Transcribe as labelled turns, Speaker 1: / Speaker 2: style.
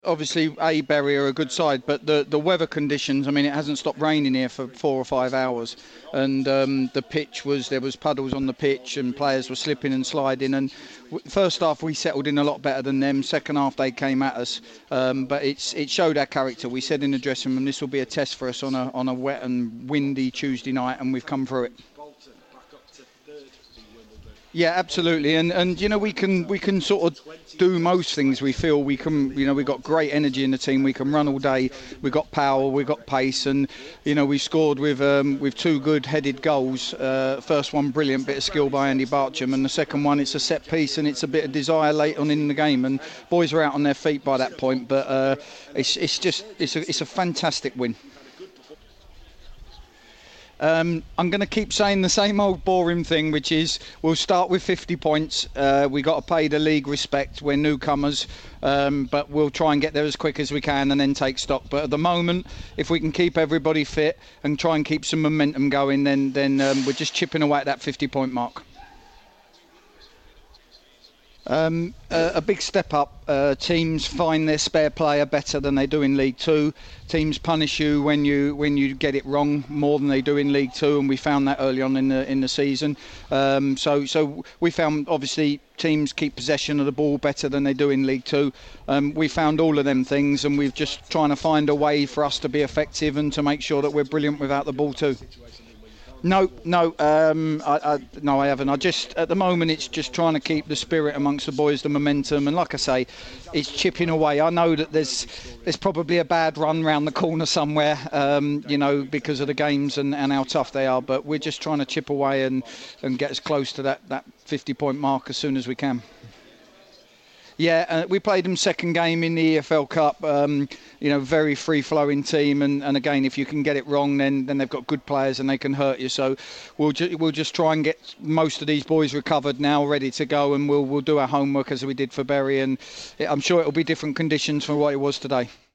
Speaker 1: Obviously, Bury are a good side, but the weather conditions, I mean, it hasn't stopped raining here for 4 or 5 hours. And the pitch there was puddles on the pitch and players were slipping and sliding. And first half, we settled in a lot better than them. Second half, they came at us. But it showed our character. We said in the dressing room, this will be a test for us on a wet and windy Tuesday night, and we've come through it. Yeah, absolutely, and you know we can sort of do most things. We feel we can, you know, we've got great energy in the team. We can run all day. We've got power. We've got pace, and you know we scored with two good headed goals. First one, brilliant bit of skill by Andy Barcham, and the second one, it's a set piece and it's a bit of desire late on in the game. And boys are out on their feet by that point, but it's a fantastic win. I'm going to keep saying the same old boring thing, which is we'll start with 50 points. We got to pay the league respect. We're newcomers, but we'll try and get there as quick as we can and then take stock. But at the moment, if we can keep everybody fit and try and keep some momentum going, then we're just chipping away at that 50-point mark. A big step up. Teams find their spare player better than they do in League Two. Teams punish you when you get it wrong more than they do in League Two, and we found that early on in the season. So we found obviously teams keep possession of the ball better than they do in League Two. We found all of them things, and we've just trying to find a way for us to be effective and to make sure that we're brilliant without the ball too. No, I haven't. I just at the moment it's just trying to keep the spirit amongst the boys, the momentum, and like I say, it's chipping away. I know that there's probably a bad run round the corner somewhere, you know, because of the games and how tough they are. But we're just trying to chip away and get as close to that 50-point mark as soon as we can. Yeah, we played them second game in the EFL Cup. You know, very free-flowing team, and again, if you can get it wrong, then they've got good players and they can hurt you. So we'll just try and get most of these boys recovered now, ready to go, and we'll do our homework as we did for Bury. And I'm sure it'll be different conditions from what it was today.